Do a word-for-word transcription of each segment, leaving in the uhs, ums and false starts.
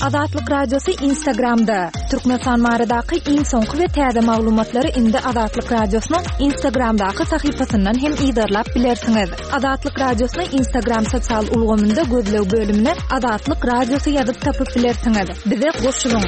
Azatlyk Radiosu Instagramda. Türkmenistan maradaky iň soňky we täze maglumatlary indi Azatlyk Radiosynyň Instagramdaky sahypasyndan hem ýygyrlap bilersiňiz. Azatlyk Radiosynyň Instagram sosial ulgamynda gözlew bölümine Azatlyk Radiosu ýazyp tapyp bilersiňiz. Bize goşulyň.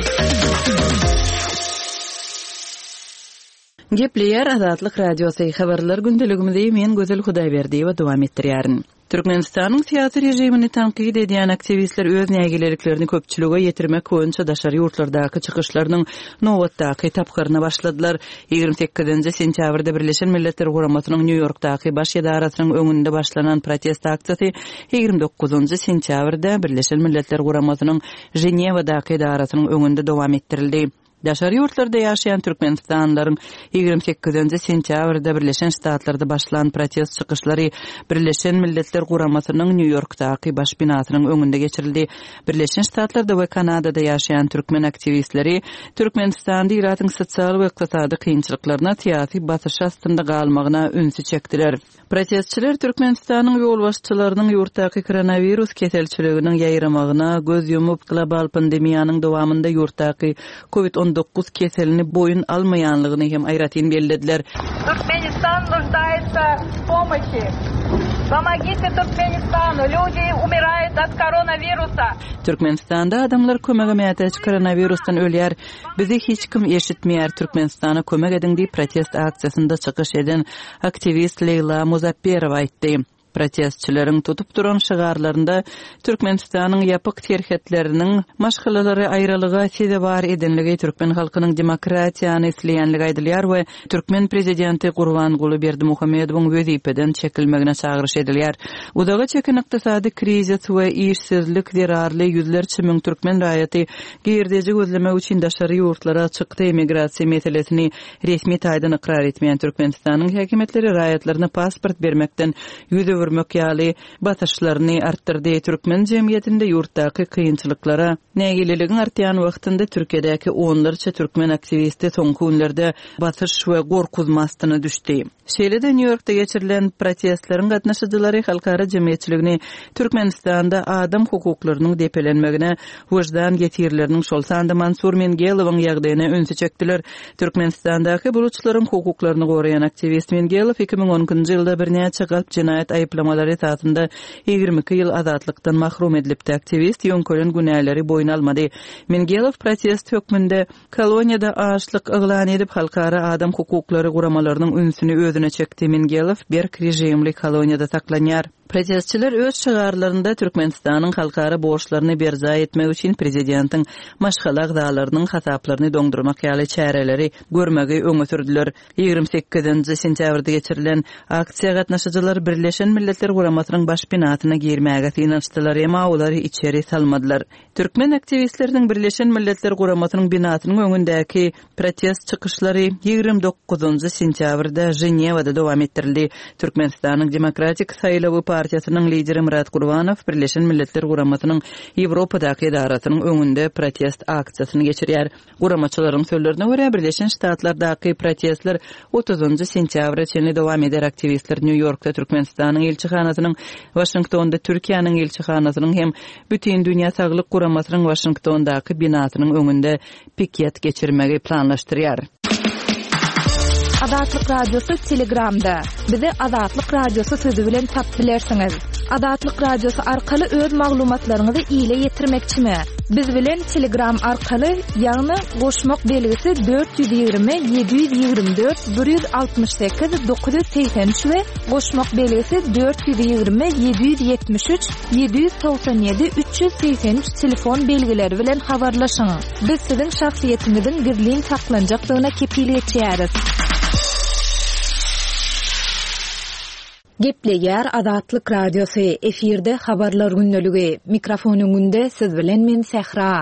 Gepleýär Azatlyk Radiosu habarlar gündeligimizde men Gözel Hudaýberdi we dowam etdirýärin. Türkmenistanyň siýasy rejimini tanqid edýän aktivistler öz nägilerliklerini köpçülige ýetirmek boýunça daşary ýurtlardaky çykyşlarynyň nowatdaky tapgyryny başladylar. ýygrimi sekizinji sentýabrda Birleşen Milletler Guramasynyň New Yorkdaky baş ýedarasynyň öňünde başlanan protest aksiýasy ýygrimi dokuzunji sentýabrda Birleşen Milletler Guramasynyň Ženewadaky ýedarasynyň öňünde dowam etdirildi. Daşary ýurtlarda ýaşaýan türkmenistanlaryň ýygrimi sekizinji sentýabrda Birleşen Ştatlarda başlanan protest çykyşlary Birleşen Milletler Guramasynyň New Yorkdaky baş binasynyň öňünde geçirildi. Birleşen Ştatlarda we Kanadada ýaşaýan türkmen aktivistleri Türkmenistanda ýaratyň sosial we ykdysady kynçylyklaryna syýasy basyş astynda galmagyna ünsü çekdiler. Protestçiler Türkmenistanyň ýol başçylarynyň ýurtdaky koronavirus keselçiliginiň ýaýramagyna göz ýumup global pandemiýanyň dowamynda ýurtdaky covid on dokuz keselini boyun almayanlygyny hem aýratyn bellädiler. Türkmenistan нуждается в помощи. Помогите Туркменистану. Люди умирают от коронавируса. Türkmenistanda adamlar kömege mätäç koronavirusdan ölýär. Bizi hiç kim eşitmeýär. Türkmenistana kömek edin diýip protest aksiýasynda çykyş eden aktivist Leyla Muzafferova aýtdy. Protestçilerin tutup duran şygarlarynda Türkmenistanyň ýapyk terhetleriniň maşgalalary aýralyga sebäp bar edenligi türkmen halkynyň demokratiýany isleýänligi aýdylýar we türkmen prezidenti Gurbanguly Berdimuhammedowyň wezipeden çekilmegine çagyryş edilýär. Udaga çekin ykdysady krizis we işsizlik derarly ýüzlerçe müň türkmen raýaty girdiji gözlemek üçin daşary ýurtlara çykdy. Emigrasiýa meselesini resmi taýdan ikrar etmeýän Türkmenistanyň häkimetleri raýatlaryna pasport bermekden ýüze mökýaly batyşlaryny artdyrdy. Türkmen jemgyýetinde ýurtdaky kynçylyklara nägileligiň artýan wagtynda Türkiýedäki onlarça türkmen aktivisti soňky günlerde batyş we gorkuzmastyny düşdi. Şeýle-de New Yorkda geçirilen protestleriň gatnaşyjylary halkara jemgyýetçiligini Türkmenistanda adam hukuklarynyň depelenmegine wejdan ýetirleriniň şol sanda Mansur Mengelowyň ýagdaýyna önsü çekdiler. Türkmenistandaky buruçlaryň hukuklaryny goraýan aktivist Mengelow iki ming onunçy ýylda bir näçe galp jinayet aýplamалary esasında ýygrimi iki ýyl azatlykdan mahrum edilipdi. Aktivist ýönkelen günäleri boyun almady. Mengelow protest hökmünde koloniýada açlyk yglan edip halkara adam hukuklary guramalarynyň ünsüni özüne çekdi. Mengelow bir rejimli koloniýada saklanýar. Protestçiler öz şygarlarynda Türkmenistanyň halkara borçlaryny berza etmek üçin prezidentiň maşgalak dağlarynyň hasaplaryny doňdurmak ýaly çäreleri görmegi öňe sürdüler. ýygrimi sekizinji sentýabrda geçirilen aksiýa gatnaşyjylar Birleşen Milletler Guramasynyň baş binasyna girmäge synanyşdylar, emma olary içeri salmadylar. Türkmen aktivistleriň Birleşen Milletler Guramasynyň binasynyň öňündäki protest çykyşlary ýygrimi dokuzunji sentýabrda Ženewada dowam etdirildi. Türkmenistanyň Demokratik Saýlawy partiýasynyň lideri Murat Gurbanow Birleşen Milletler Guramasynyň Ýewropadaky edarasynyň öňünde protest aksiýasyny geçirýär. Guramaçylaryň sözlerine görä Birleşen Ştatlardaky protestler otuzunji sentýabra çenli dowam eder. Aktivistler New Yorkda Türkmenistanyň elçixanasynyň, Washingtonda Türkiýanyň elçixanasynyň hem bütün dünýä saglyk Guramasynyň Washingtondaky binasynyň öňünde piket geçirmegi planlaşdyrýar. Azatlyk Radiosu Telegramda. Bizi Azatlyk Radiosu sözü bilen tap bilersiňiz. Azatlyk Radiosu arkaly öz maglumatlaryňyzy ýyla ýetirmekçimi? Biz bilen Telegram arkaly ýagny goşmak belgisi dört yüz ýygrimi yedi yüz ýygrimi dört bir yüz altmış sekiz dokuz yüz seksen üç we goşmak belgisi dört yüz ýygrimi yedi yüz ýetmiş üç yedi yüz toksan ýedi üç yüz seksen üç telefon belgileri bilen habarlaşyň. Biz siziň şahsiýetimizin girliň saklanjaklygyna kepillik etýäris. Gepleýär Azatlyk Radiosu efirde habarlar günneligi. Mikrofonyň günde siz bilen men Sehra.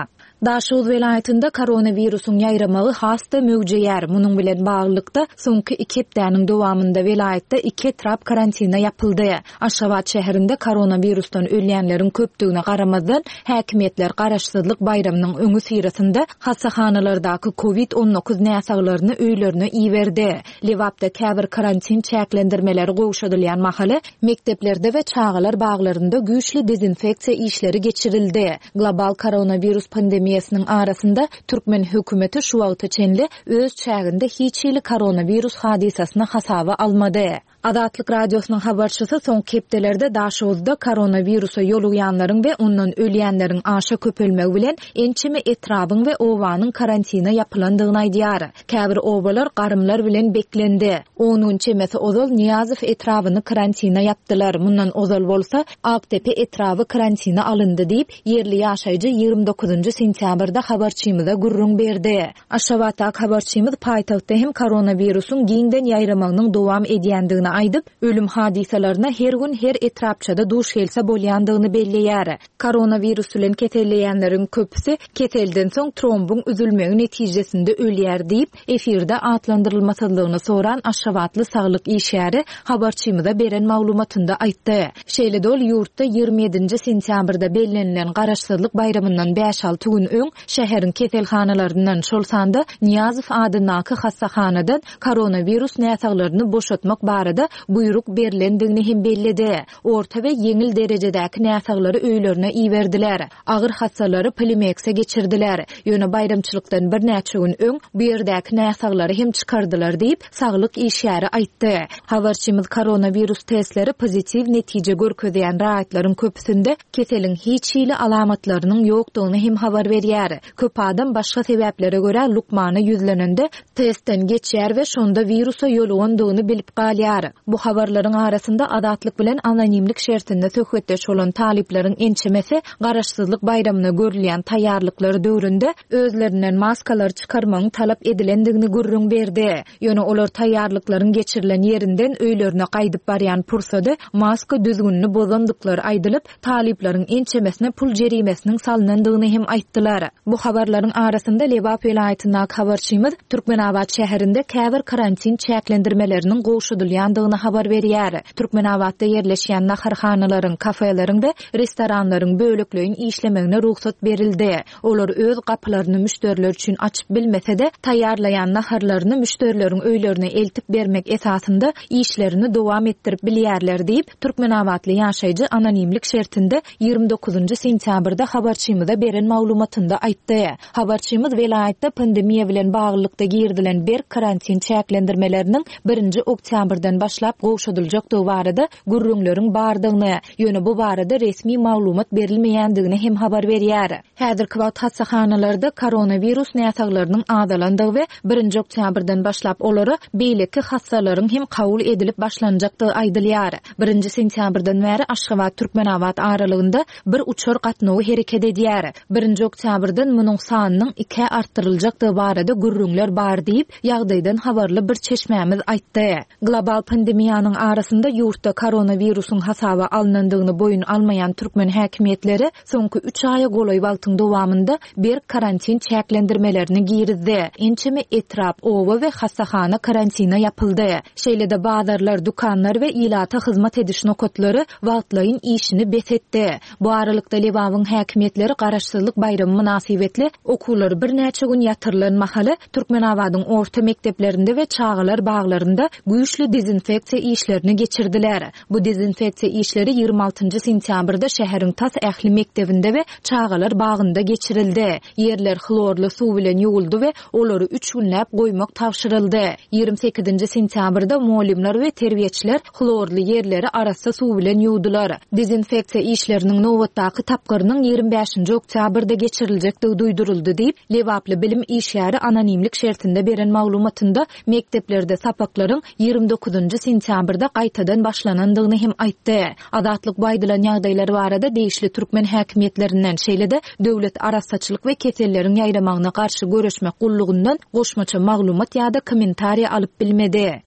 Daşoz vilayetinde koronavirusun ýaýramagy hasta möwjeýär. Munyň bilen baglykda soňky iki hepdäniň dowamında vilayetde iki trap karantina yapyldy. Aşgabat şäherinde koronavirusdan ölýänleriň köpdigine garamazdan häkimetler garaşsyzlyk bayramynyň öňü sirasynda hassahanalardaky covid on dokuz näsaglaryny öýlerine iýberdi. Lewapda käbir karantin çäklendirmeleri gowşadylýan mahaly mekteplerde we çağalar baglarynda güýçli dezinfeksiýa işleri geçirildi. Global koronavirus pandemiýasynyň arasynda Türkmen hökümeti şu wagta çenli öz çäginde hiçili koronavirus hadisasyny hasaba almady. Adatlyk radiosynyň habarçysy soňky hepdelerde Daşowzda koronavirusa ýoluýanlaryň we ondan ölýänleriň aşa köpelmegi bilen ençimi etrabyň we owanyň karantina yapylandygyny aýdýar. Käbir owalar garymlar bilen beklendi. onunçy emesi ozal Niýazow etrabyny karantina yapdylar. Mundan ozal bolsa Aktepe etrabı karantina alındy diýip yerli ýaşaýjy ýygrimi dokuzunçy sentýabrda habarçymyza gurrun berdi. Aşgabat habarçymyz paýtagtda hem koronavirusyň giňden ýaýramagynyň dowam edýändigini aýdyp, ölüm hadisalaryna her gün her etrapçada duş gelse bolýandygyny belleýär. Koronavirus bilen ketelleýänleriň köpüsi ketelden soň trombun üzülmegi netijesinde ölýär diýip efirde atlandyrylmaslygyny soran Aşgabatly saglyk işgäri habarçymyza beren maglumatynda aýtdy. Şeýle dol ýurtda ýygrimi ýedinçi sentýabrda bellenilen garaşsyzlyk bayramyndan beş alty gün öň şäheriň ketelhanalaryndan şol sanda Niýazow adynaky hassahanadan koronavirus näsaglaryny boşatmak barada buyruk berilendigini hem belledi. Orta we yeňil derejedäki näsaglary öýlerine iýberdiler. Agyr hassalary Plimekse geçirdiler. Ýöne bayramçylykdan bir näçe gün öň bu ýerdäki näsaglary hem çykardylar diýip saglyk işgäri aýtdy. Habarçymyz koronavirus testleri pozitiv netije görkezýän raýatlaryň köpüsinde keseliň hiç hili alamatlarynyň ýokdugyny hem habar berýär. Köp adam başga sebeplere görä lukmany ýüzlenende testden geçýär we şonda virusa ýolugandygyny bilip galýar. Bu habarlaryň arasynda adatlyk bilen anonimlik şertinde söhbetdeş bolan talipleriň ençemesi garaşsyzlyk bayramyna görülýän taýýarlyklary döwründe özlerinden maskalar çykarmagyň talap edilendigini gurrun berdi. Ýöne olar taýýarlyklaryň geçirilen ýerinden öýlerine gaýdyp barýan pursada maska düzgünni bozandyklary aýdylyp, talipleriň ençemesine pul jerimesiniň salynandygyny hem aýtdylar. Bu habarlaryň arasynda Lewap vilayatynyň habarçymyz Türkmenabad şäherinde käbir karantin çäklendirmeleriniň gowşadylýandygyny habar berýär. Türkmenabadda yerleşýän naharhanalaryň, kafeleriň we restoranlaryň bölekleýin işlemegine ruhsat berildi. Olar öz gapylaryny müşteriler üçin açyp bilmese-de taýýarlaýan naharlaryny müşterileriň öýlerine eltip bermek esasynda işlerini dowam etdirip bilýärler diýip Türkmenabadly ýaşaýjy anonimlik şertinde ýygrimi dokuzunçy sentýabrda habarçymyza beren maglumatynda aýtdy. Habarçymyz vilayetde pandemiýa bilen baglykda girdilen bir karantin çäklendirmeleriniň birinji oktýabrdan başlap gowşadyljakdygy barada gurrunlaryň bardygyny, ýöne bu barada resmi maglumat berilmeýändigini hem habar berýär. Häzirki wagt hassahanalarda koronavirus näsaglarynyň adalandygy we birinji oktýabrdan başlap olary beýleki hassalaryň hem kabul edilip başlanjakdygy aýdylýar. birinji sentýabrdan bäri Aşgabat Türkmenabad aralygynda bir uçur gatnawy hereket edýär. birinji oktýabrdan munyň sanynyň iki artdyryljakdygy barada gurrunlar bar diýip ýagdaýdan habarly bir çeşmämiz aýtdy. Global pandemiýanyň arasynda ýurtda koronavirusyň hasaba alynandygyny boyun almaýan türkmen häkimetleri soňky üç aýa golaý wagtyň dowamında bir karantin çäklendirmelerini girizdi. Ençemi etrap, owa we hassahana karantina yapyldy. Şeýle-de bazarlar, dukanlar we ilata hyzmat ediş nokatlary wagtlaryň işini besetdi. Bu aralykda Lewawyň häkimetleri garaşsyzlyk bayramy münasibetli okulary bir näçe gün ýatyrylan mahaly Türkmenabadyň orta mekdeplerinde we çağalar baglarynda güýçli dezinfeksiýa işlerini geçirdiler. Bu dezinfeksiýa işleri ýygrimi altyncy sentýabrda şäheriň Tas ähli mektebinde we çağalar bagynda geçirildi. Yerler klorly suw bilen ýuwuldy we olary üç günläp goýmak tapşyryldy. ýygrimi sekizinçi sentýabrda muallimler we terbiýetçiler klorly yerleri arasy suw bilen ýuwdylar. Dezinfeksiýa işleriniň nowatdaky tapgyrynyň ýygrimi beşinçi oktýabrda geçiriljekdigi duýduruldy diýip Lewaply bilim işgäri anonimlik şertinde beren maglumatynda mekteplerde sapaklaryň ýygrimi dokuzunçy sentýabrda gaýtadan başlanandygyny hem aýtdy. Adatlyk baýdylan ýagdaýlar barada değişli türkmen häkimetlerinden şeýle-de döwlet arasaçylyk we keselleriň ýaýramagyna garşy görüşmek gullugundan goşmaça maglumat ýa-da kommentariýa alyp bilmedi.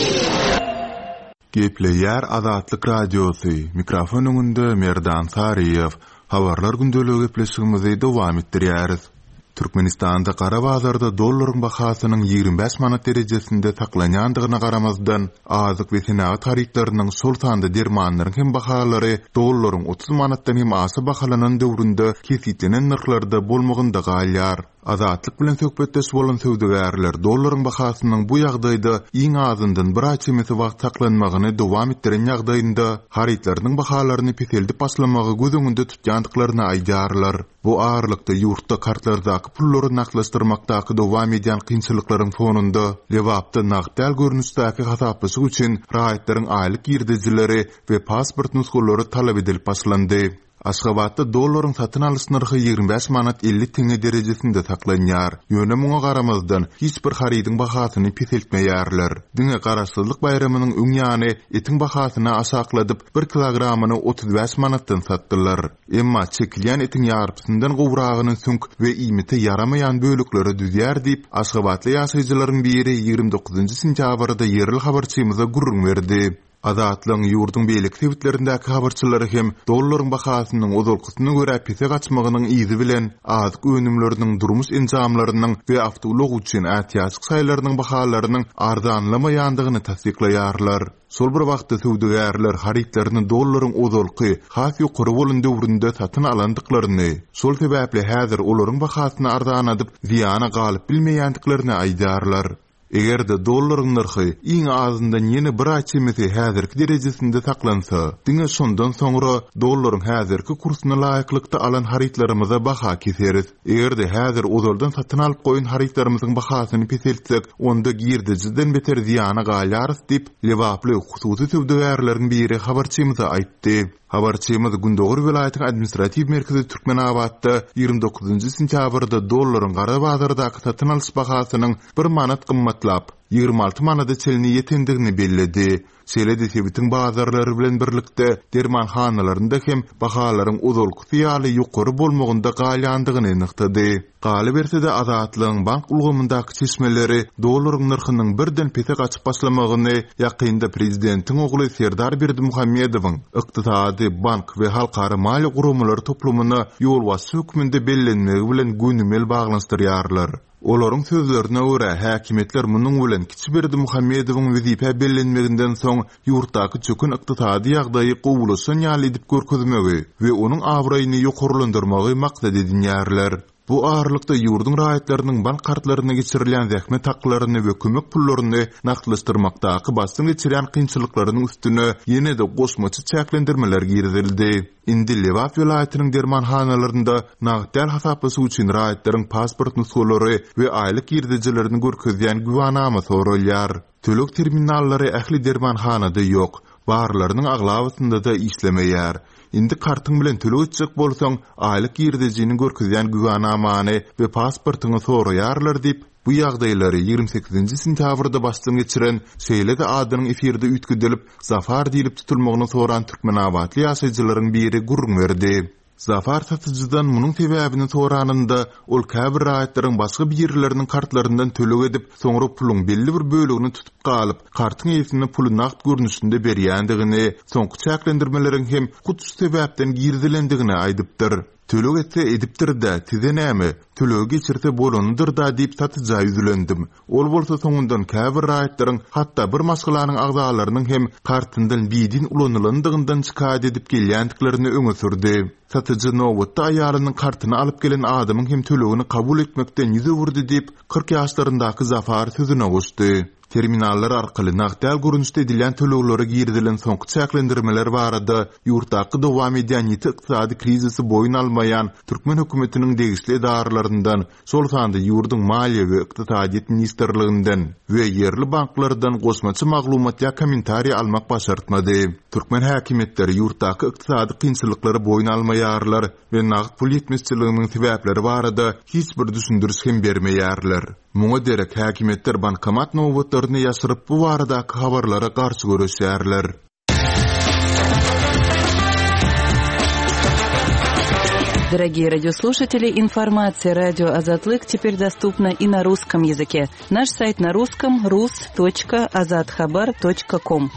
Gepleýär Azatlyk radiosy. Mikrofon öňünde Merdan Saryýew. habarlar gündölügi gepleşigimizi dowam etdirýäris. Türkmenistanda gara bazarda dollaryň bahasynyň ýigrimä beş manat derejesinde taklanýandygyna garamazdan azyk we senagat haritlarynyň sultanda dermanlaryň hem bahalary dollaryň otuz manatdan hem asy bahalanan döwründe kesitlenen narxlarda bolmagynda galýar. Azatlyk bilen söhbetdeş bolan söwdegärler dollaryň bahasynyň bu ýagdaýda iň azyndan bir açymysy wagt taklanmagyny dowam etdiren ýagdaýynda haritlarynyň bahalaryny peseldip başlamagy gözüňünde tutýandyklaryny aýdarlar. Bu ağırlykda ýurtda kartlardaky pullary naklaşdyrmakdaky dowam edýän kynçylyklaryň fonunda lewapda nagdal görnüşdäki hasaplaşyk üçin raýatlaryň aýlyk girdijileri we pasport nusgulary talap edilip başlandy. Aşgabatda dollaryň satyn alyş narhy ýigrimä beş manat elli teňe derejesinde saklanýar. Ýöne muňa garamazdan hiç bir haridyň bahasyny peseltmeýärler. Diňe garaşsyzlyk bayramynyň öňýany etiň bahasyny aşakladyp bir kilogramyny otuz beş manatdan satdylar. Emma çekilýän etiň ýarpysyndan gowragynyň süňk we iýmiti yaramaýan bölükleri düzýär diýip Aşgabatly ýaşaýjylaryň biri ýigrimä dokuzunçy sentýabrda yerel habarçymyza gurrun berdi. Azatlyň ýurdun beýlik sebitlerindäki habarçylary hem dollaryň bahasynyň ozalkysyny görä pese gaçmagynyň izi bilen azyk önümleriniň durmuş enjamlarynyň we awtolog üçin ätiýaşyk saýlarynyň bahalarynyň arzanlamaýandygyny tasdiklaýarlar. Sol bir wagtda söwdegärler haritlaryny dollaryň ozalky has ýokary bolan döwründe satyn alandyklaryny, şol sebäpli häzir olaryň bahasyny arzan adyp ziýana galyp bilmeýändiklaryny aýdarlar. Eger de dollaryň narhy iň azyndan ýene bir açymysy häzirki derejesinde saklansa, diňe şondan soňra dollaryň häzirki kursyna laýyklykda alan haritlarymyza baha keseris. Eger de häzir ozaldan satyn alyp goýun haritlarymyzyň bahasyny peseltsek, onda girdijiden beter ziýana galýarys diýip lewaply hususy söwdegärleriň biri habarçymyza aýtdy. Habarçymyz Gündoğur welaýatynyň administrativ merkezi Türkmenabadda ýigrimä dokuzunçy sentýabrda dollaryň gara bazardaky satyn alyş bahasynyň bir manat gymmatlap ýigrimä alty manada çelini ýetendigini bellädi. Şeýle sebitiň bazarlary bilen birlikde dermanhanalarynda hem bahalaryň uzalky ýaly ýokary bolmagynda galýandygyny anyklady. Galy bersede Azatlyň bank ulgamyndaky çeşmeleri dollaryň narhynyň birden pete gaçyp başlamagyny ýakynda prezidentiň ogly Serdar Berdimuhammedowyň ykdysady bank we halkara maliýe gurumlary toplumyna ýolbaşy hökmünde bellenmegi bilen günümel baglanşdyrýarlar. Olaryň sözlerine görä häkimetler munyň bilen kiçi Berdimuhammedowyň wezipe bellenmeginden soň ýurtdaky çökün ykdysady ýagdaýy gowulaşan ýaly edip görkezmegi we onuň awraýyny ýokarlandyrmagy maksat edinýärler. Bu ağırlykda ýurdun raýatlarynyň bank kartlaryna geçirilýän zähmet haklaryny we kömek pullaryny naklaşdyrmakdaky basyn geçirýän kynçylyklarynyň üstüne ýene de goşmaçy çäklendirmeler girildi. Indi Lewap welaýatynyň dermanhanalarynda nagdal hasaplasy üçin raýatlaryň pasport nusgulary we aýlyk girdijilerini görkezýän güwanama sorulýar. Tölek terminallary ähli dermanhanada ýok. Barlarynyň aglawysynda da işlemeýär. Indi kartyň bilen төлöp etjek bolsaň, aýlyk girdijini görkezýän güwanamany we pasportyny soraýarlar diýip bu ýagdaýlary ýigrimä sekizinçi sentýabrda başlaň geçiren şeýle-de adynyň efirde üýtgüdilip Zafar diýilip tutulmagyny soran Türkmenabadly ýaşaýjylaryň biri gurrun berdi. Zafar satyjydan munyň sebäbini soranynda ol käbir raýatlaryň başga bir ýerleriniň kartlaryndan төлöp edip, soňra puluň belli bir bölegini tutup galyp, kartyň ýerini puly naqd görnüşinde berýändigini, soňky çäklendirmeleriň hem kutuş sebäpden girdilendigini aýdypdyr. Tölög etse edipdir da, tize näme, tölög geçirse bolanydyr da diýip satyjy üzülendim. Ol bolsa soňundan käbir raýatlaryň hatda bir maşgulanyň agzalarynyň hem kartyndan bidin ulanylandygyndan çykaýat edip gelýändiklerini öňe sürdi. Satyjy nowatda aýalynyň kartyny alyp gelen adamyň hem tölögini kabul etmekden ýüze wurdy diýip kırk ýaşlaryndaky Zafar sözüne goşdy. Terminallar arkaly nagdal görnüşde edilen töleglere girdilen soňky çäklendirmeler barada ýurtdaky dowam edýän ýeti ykdysady krizisi boyun almaýan Türkmen hökümetiniň degişli edarlaryndan, şol sanda ýurdun maliýe we ykdysadyýet ministrliginden we ýerli banklardan goşmaçy maglumat ýa kommentariýa almak başartmady. Türkmen häkimetleri ýurtdaky ykdysady kynçylyklary boyun almaýarlar we nagd pul ýetmezçiliginiň sebäpleri barada hiç bir düşündiriş hem bermeýärler. Muňa derek häkimetler bankomat nowatlaryny ýaşyryp bu baradaky habarlara garşy görüşýärler. Дорогие радиослушатели, информация «Радио Азатлык» теперь доступна и на русском языке. Наш сайт на русском — рус точка азатхабар точка ком.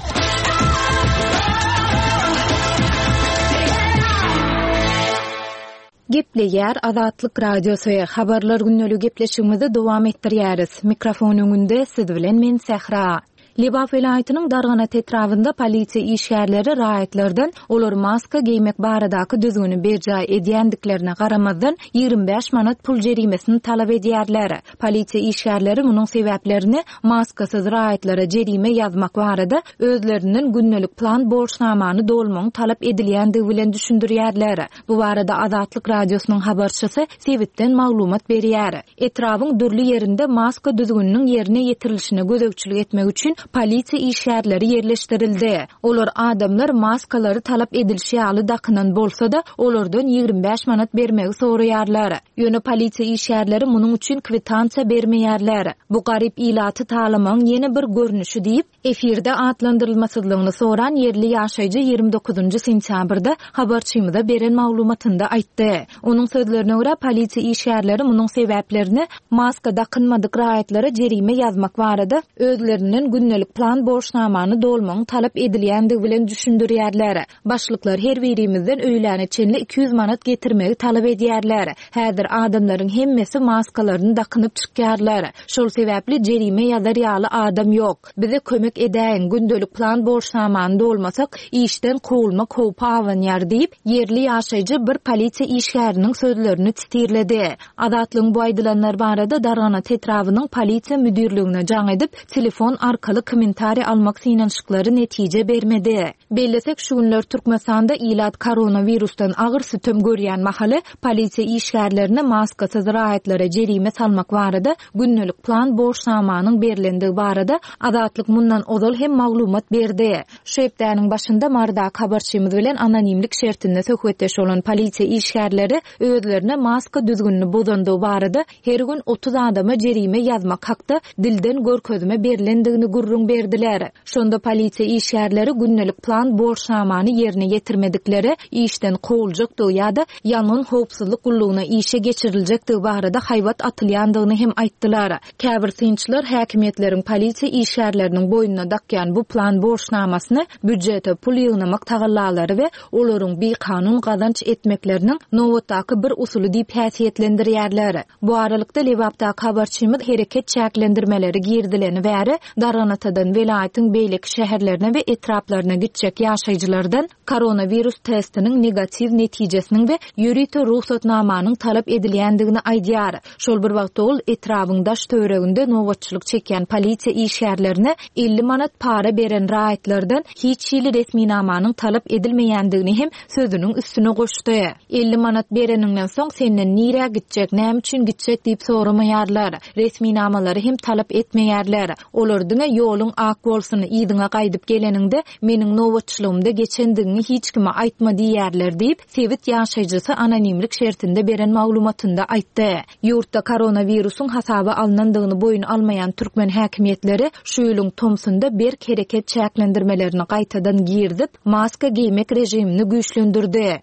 Gepleýär Azatlyk radiosu habarlar günnäli gepleşigimizi dowam etdirýäris. Mikrofon öňünde siz bilen men Sehra. Libaf vilayatynyň Dargana etrafynda polisiýa işgärleri raýatlardan olar maska giýmek baradaky düzgüni berjay edýändiklerine garamazdan ýygrimi beş manat pul jerimesini talap edýärler. Polisiýa işgärleri munyň sebäplerini maskasyz raýatlara jerime ýazmak barada özleriniň günnelik plan borçnamany dolmagyny talap edilýändigi bilen düşündirýärler. Bu barada Azatlyk radiosynyň habarçysy Sewitden maglumat berýär. Etrawyň dürli ýerinde maska düzgüniniň ýerine ýetirilişine gözegçilik etmek üçin polisiýa işgärleri yerleşdirildi. Olar adamlar maskalary talap edilişi ýaly dakynan bolsa-da olardan ýygrimi beş manat bermegi soraýarlar. Ýöne polisiýa işgärleri munyň üçin kwitansiýa bermeýärler. Bu garyp ilaty talamyň ýene bir görnüşi diýip efirde atlandyrylmasyzlygyny soran yerli ýaşaýjy ýygrimi dokuzunçy sentýabrda habarçymyza beren maglumatynda aýtdy. Onuň sözlerine görä polisiýa işgärleri munyň sebäplerini maska dakynmadyk raýatlara jerime ýazmak barada özleriniň günnelik plan borçnamany dolmagyny talap edilýändigi bilen düşündirýärler. Başlyklar her birimizden öýläne çenli iki yüz manat getirmegi talap edýärler. Häzir adamlaryň hemmesi maskalaryny dakynyp çykýarlar. Şol sebäpli jerime ýazar ýaly adam ýok. Bize kömek edäň gündelik plan borçnamany dolmasak işden kowulma kowpa awanýar diýip yerli ýaşaýjy bir polisiýa işgäriniň sözlerini titirledi. Azatlygyň bu aýdylanlar barada Dargana etrawynyň polisiýa müdürligine jaň edip telefon arkaly kommentari almak synanyşyklary netije bermedi. Bellesek şu günler Türkmenistanda ilat koronavirusdan agyr sütüm görýän mahaly polisiýa işgärlerine maskasyz raýatlara jerime salmak barada günnelik plan borçnamanyň berilendigi barada Azatlyk mundan ozal hem maglumat berdi. Şu hepdäniň başynda marda habarçymyz bilen anonimlik şertinde söhbetdeş bolan polisiýa işgärleri özlerine maska düzgünini bozandygy barada her gün otuz adama jerime ýazmak hakda dilden görkezme berilendigini gurrun berdiler. Şonda polisiýa işgärleri günnelik plan borçnamany ýerine ýetirmedikleri işden kowuljak ýa-da ýanyň howpsuzlyk gullugyna işe geçiriljekdigi barada haýbat atylýandygyny hem aýtdylar. Käbir synçylar häkimetleriň polisiýa işgärleriniň boýnuna dakýan bu plan borçnamasyny büdjete pul ýygnamak tagallalary we olaryň bir kanun gazanç etmekleriniň nowatdaky bir usuly diýip häsiýetlendirýärler. Bu aralykda Lewapda habarçymyz hereket çäklendirmeleri girdileni bäri Darganadan welaýatyň beýleki şäherlerine we etraplaryna gitjek ýaşaýjylardan koronavirus testiniň negativ netijesiniň we ýürüýte ruhsatnamanyň talap edilýändigini aýdýar. Şol bir wagtda ol etrawyň daş töwereginde nowatçylyk çekýän polisiýa işgärlerine elli manat para beren raýatlardan hiç ýyly resminamanyň talap edilmeýändigini hem sözüniň üstüne goşdy. elli manat bereninden soň senden nire gitjek, näme üçin gitjek diýip soramaýarlar. Resminamalary hem talap etmeýärler. Olardyňa ýoluň ak bolsuny ýydyňa gaýdyp geleninde meniň nowatçylygymda geçendigini hiç kime aýtma diýärler diýip Sewit ýaşaýjysy anonimlik şertinde beren maglumatynda aýtdy. Ýurtda koronavirusyň hasaba alynandygyny boyun almayan türkmen häkimetleri şu ýylyň tomsunda bir hereket çäklendirmelerini gaýtadan girdip maska giýmek rejimini güýçlendirdi.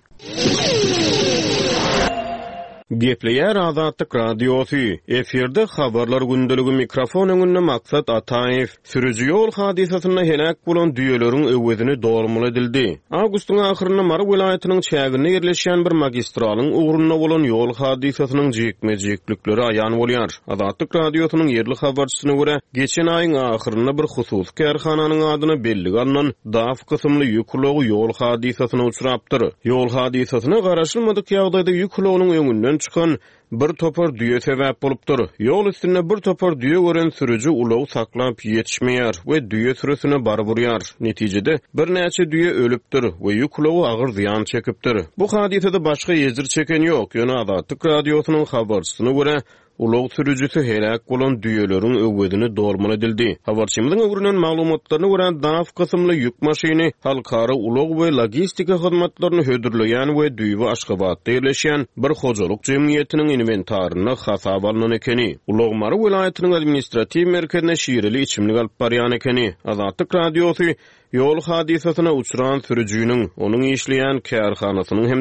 Gepleýär Azatlyk radiosu. Efirde habarlar gündeligi mikrofon öňünde maksat Ataýew. Sürüji ýol hadisasyna helak bolan düýeleriň öwedini dolmaly edildi. Awgustyň ahyrynda Mar welaýatynyň çägine ýerleşýän bir magistralaň ugruna bolan ýol hadisasynyň jekmejeklikleri aýan bolýar. Azatlyk radiosynyň ýerli habarçysyna görä, geçen aýyň ahyrynda bir hususy kärhananyň adyny belli alynan daf kysymly ýük ulogy ýol hadisasyna uçurapdyr. Ýol hadisasyna garaşylmadyk ýagdaýda ýük ulogynyň öňünden çıkan bir topar düýe sebäp bolupdyr. Ýol üstünde bir topar düýe gören sürüji ulog saklap ýetişmeýär we düýe sürüsine bar burýar. Netijede bir näçe düýe ölüpdir we ýük ulogy agyr ziýan çekipdir. Bu hadisede başga ýezir çeken ýok. Ýöne Azatlyk radiosynyň habarçysyna görä ulog sürüjisi helak bolan düýeleriň öwedini dolmaly edildi. Habarçymyzyň öwrünen maglumatlaryna görä daf kysymly ýük maşyny halkara ulog we logistika hyzmatlaryny hödürleýän we düýbe Aşgabatda ýerleşýän bir hojalyk jemgyýetiniň inventaryny hasaba alynan ekeni. Ulog Mary welaýatynyň administrativ merkezine şiirli içimlik alyp barýan ekeni. Azatlyk radiosu ýol hadisasyna uçuran sürüjiniň, onuň işleýän kärhanasynyň hemde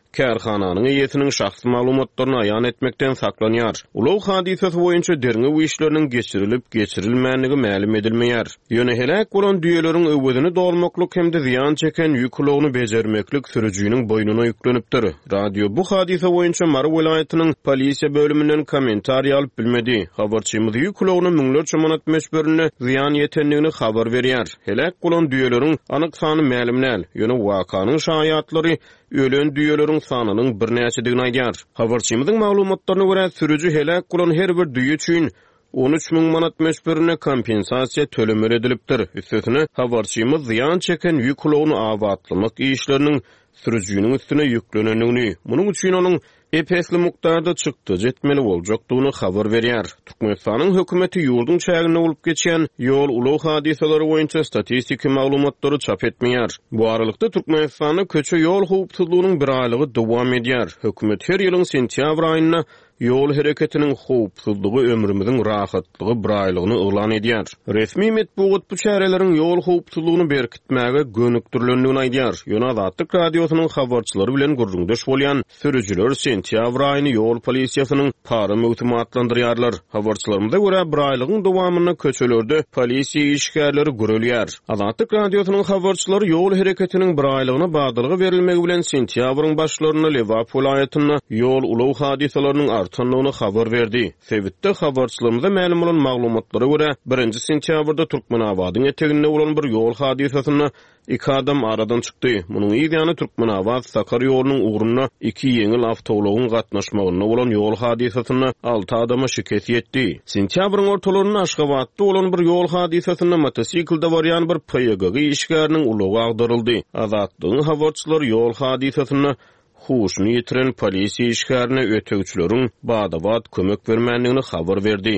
kärhananyň eýesiniň şahsy maglumatlaryny aýan etmekden saklanýar. Ulug hadisesi boýunça derňe bu işleriniň geçirilip geçirilmänligi ma'lum edilmeýär. Ýöne helak bolan düýeleriň öwredini dolmaklyk hemde ziýan çeken ýüklüğini bejermeklik sürüjüniň boýnuna ýüklenipdir. Radio bu hadise boýunça Mary welaýatynyň polisiýa bölümünden kommentariýa alyp bilmedi. Habarçymyz ýüklüğini müňlerçe manat meşberine ziýan ýetenligini habar berýär. Helak bolan düýeleriň anyk sany ma'lum näl. Ýöne wakanyň şaýatlary ölen düýeleriň sanynyň bir näçedigini aýdýar. Habarçymyzyň maglumatlaryna görä sürüjü helak bolan her bir düýe üçin on üç min manat meşberine kompensasiýa tölemeli edilipdir. Üstesine habarçymyz ziýan çeken ýüklüğini awatlamak işleriniň sürüjüniň üstüne ýüklenenligini, munyň üçin onuň epesli mukdarda çykdy jetmeli boljakdygyny habar berýär. Türkmenistanyň hökümeti ýurdun çägine bolup geçen ýol ulug hadiseleri boýunça statistik maglumatlary çap etmeýär. Bu aralykda Türkmenistanyň köçe ýol howpsuzlygynyň bir aýlygy dowam edýär. Hökümet her ýylyň sentýabr aýyna ýol hereketiniň howpsuzlygy ömrümiziň rahatlygy bir aýlygyny elan edýär. Resmi medeniýet bu çäreleriň ýol howpsuzlygyny berkitmäge gönükdirlendigini aýdýar. Ýöne Azatlyk radiosynyň habarçylary bilen gurrundaş bolýan sürüjüler sentýabr aýyny ýol polisiýasynyň para möhtimatlandyrýarlar. Habarçylarymyza görä bir aýlygyň dowamyny köçelerde polisiýa işgärleri görülýär. Azatlyk radiosynyň habarçylary ýol hereketiniň bir aýlygyna bagdylygy berilmegi bilen sentýabryň başlaryna Lewap welaýatyna ýol ulug hadiseleriň artanlygyny habar berdi. Sebitde habarçylarymyza ma'lum bolan maglumatlara görä birinji sentýabrda Türkmenabadyň eteginde bolan bir ýol hadisasyna iki adam aradan çykdy. Munyň ýa-ni Türkmenabad Sakar ýolunyň ugruna iki ýeňil awtobuslyň gatnaşmagyna bolan ýol hadisasyna alty adama şikayet etdi. Sentýabryň ortalaryna Aşgabatda bolan bir ýol hadisasyna motosikilde barýan bir P Y G işgäriniň ulugy agdaryldy. Azatlygyň habarçylary ýol hadisasyna huşuny ýitiren polisiýa işgärine ötegçileriň bada-bad kömek bermänligini habar berdi.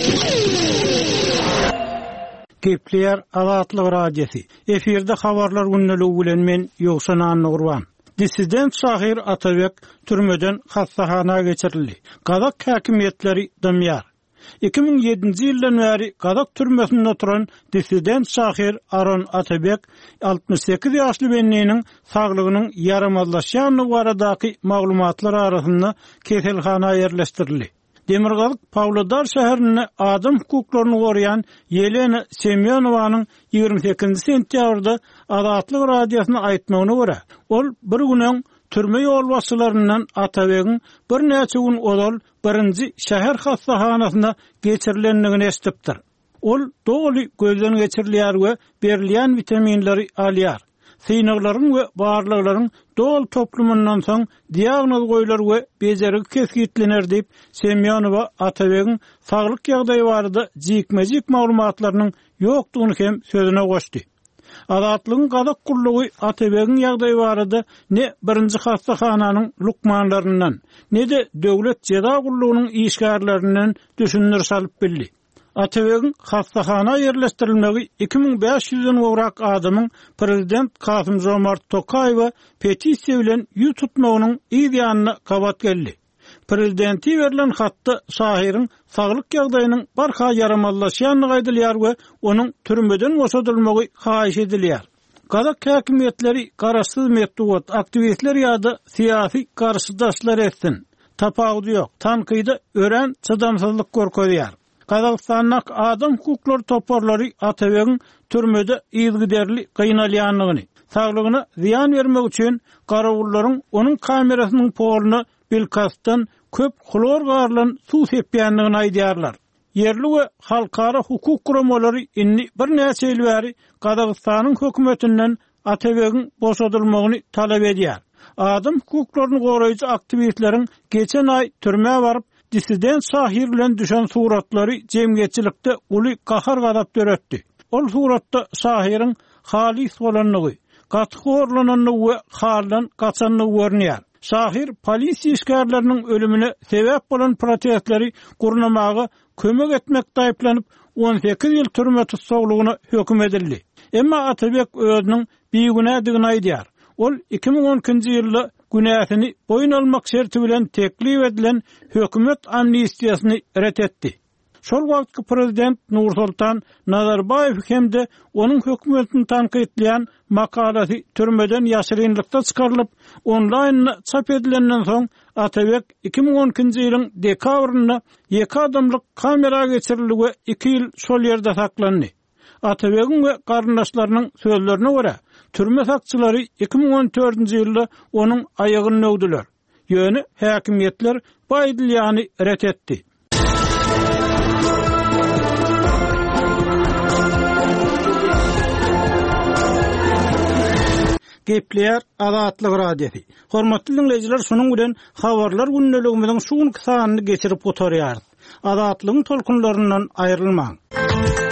Kepler Azatlyk radiosi. Eferde habarlar günneligi bilen men Ýogsan Annurwan. Dissident Şahir Atabek türmeden hastahana geçirildi. Gadak häkimetleri dymýar. iki min ýedinji ýyldan bäri Gadak türmesinde oturan dissident Şahir Aron Atabek altmış sekiz ýaşly benniň saglygynyň yaramazlaşýanyny baradaky maglumatlar arasynda keselhana ýerleşdirildi. Demirgazyk Pawlodar şäherine adam hukuklaryny goraýan Yelena Semyonowanyň ýigirme sekizinji sentýabrda Azatlyk radiosyna aýtmagyna görä, ol bir günden türme ýol başçylaryndan Atabegin bir näçe gün odal birinji şäher hastahanasyna geçirilendigini esdipdir. Ol doly gözden geçirilýär we berilýän vitaminleri alýar. Synaklaryň we barlyklaryň dol toplumyndan soň diagnoz goýular we bejerigi kesgitlener diýip Semyonowa Atabegin saglyk ýagdaýy barada jikmejik maglumatlarynyň ýokdugyny hem sözüne goşdy. Azatlygyň Gadak gurlugy Atabegin ýagdaýy barada ne birinji hastahananyň lukmanlaryndan, ne de döwlet jeda gurlugynyň işgärlerinden düşünür salyp bildi. Atabegin hastahana ýerleşdirilmegi iki min beş ýüzden gowrak adamyň prezident Kasym Jomart Tokaýewa petisiýa bilen ýüz tutmagynyň ýa-ni gabat geldi. Prezidenti berilen hatda Şahiriň saglyk ýagdaýynyň barha yaramazlaşýanyny gaýdylýar we onuň türmeden boşadylmagy haýyş edilýär. Gadak häkimetleri garaşsyz medeniýet aktivistler ýa-da syýasy garşydaşlar etsin. Tapawdy ýok, tankyda ören çydamsızlyk görkezýär. Kazakstanlyk adam hukuklary toparlary Atabegin türmede ýygyderli gynalýanlygyny, saglygyna ziýan bermek üçin garawullaryň onuň kamerasynyň poluna bilkastan köp klor garlan suw sepýänligini aýdýarlar. Yerli we halkara hukuk guramalary inni bir näçe ýyl bäri Kazakstanyň hökümetinden Atabegin boşadylmagyny talap edýär. Adam hukuklaryny goraýjy aktivistleriň geçen ay türme baryp dissident Şahir bilen düşen suratlary jemgyetçilikde uly gahar gadap döretdi. Ol suratda Şahiriň halis bolanlygy, gatgorlananyny we haldan gaçanlygy görnýär. Şahir polisiýa işgärleriniň ölümine sebäp bolan protestleri gurnamagy kömek etmek daýyplanyp on sekiz ýyl türme tutsaglygyna höküm edildi. Emma Atabek özüniň biýigünädigini aýdýar. Ol iki min on ikinji ýylda günäsini boyun almak şerti bilen teklif edilen hökümet amnistiýasyny ret etdi. şol wagtky prezident Nursultan Nazarbayew hemde onuň hökümetini tanqidleýän makalasy türmeden ýaşyrynlykda çykarylyp online çap edilenden soň Atabek iki ming on ikinji ýylyň dekabryna ýeki adamlyk kamera geçiriligi iki ýyl şol ýerde saklandy. Atabegin we garyndaşlarynyň sözlerine görä, türme sakçylary iki ming on dördünji ýylda onuň aýagyny nöwdiler. Ýöne häkimiýetler bu aýdylýany ret etdi. Gepleýär Azatlyk radiosi. Hormatly dinleýijiler, şunuň bilen habarlar günneligimiziň şuň kysanyny geçirip oturýar. Azatlygyň tolkunlaryndan aýrylmaň.